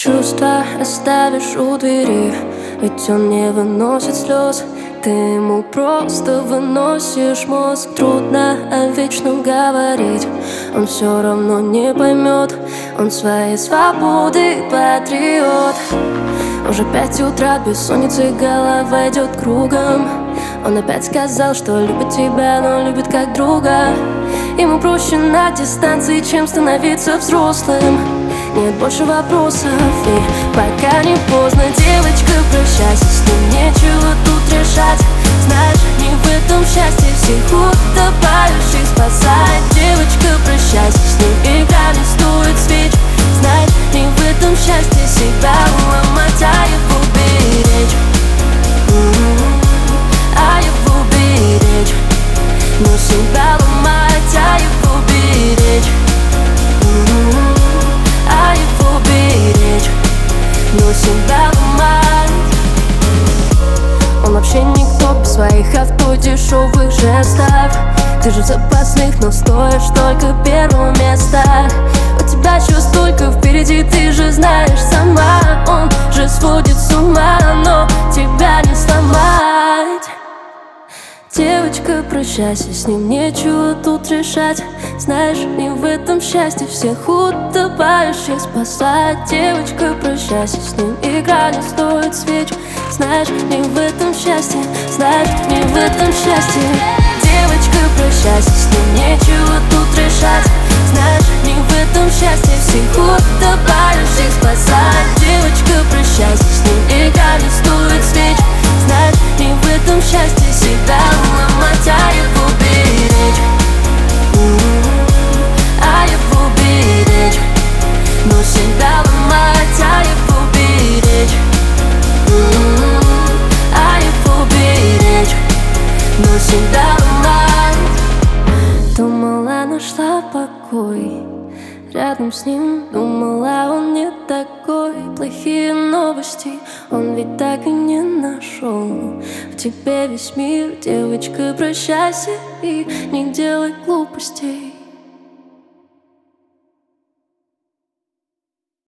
Чувства оставишь у двери, ведь он не выносит слез. Ты ему просто выносишь мозг. Трудно о вечном говорить, он все равно не поймет. Он своей свободы патриот. Уже 5 утра, бессонница, голова идет кругом. Он опять сказал, что любит тебя, но любит как друга. Ему проще на дистанции, чем становиться взрослым. Нет больше вопросов, и пока не поздно, девочка, прощайся, с ним нечего тут решать. Знаешь, не в этом счастье, всех утопающих спасает. Девочка, прощайся, с ним игра не стоит свеч. Знаешь, не в этом счастье, себя уломать, а его беречь. А его беречь. Но себя ломать, а его беречь. А его беречь, но себя ломать. Он вообще никто без своих авто, дешевых жестов. Ты же в запасных, но стоишь только первого места. У тебя еще столько впереди, ты же знаешь сама. Он же сводит с ума, но тебя не сломать. Девочка, прощайся, с ним нечего тут решать. Знаешь, не в этом счастье, всех утопающих спасать. Девочка, прощайся, с ним игра не стоит свеч. Знаешь, не в этом счастье, знаешь, не в этом счастье. Девочка, прощайся, с ним нечего тут решать. Знаешь, не в этом счастье, всех утопающих спасать. Девочка, прощайся, с ним игра не стоит свеч. Знаешь, не в этом счастье, себя уломать, а его беречь. А его беречь. Но себя ломать, а его беречь. А его беречь. Но себя ломать. Думала, нашла покой рядом с ним, думала, он не такой. Плохие новости он ведь так и не нашел. В тебе весь мир, девочка, прощайся и не делай глупостей.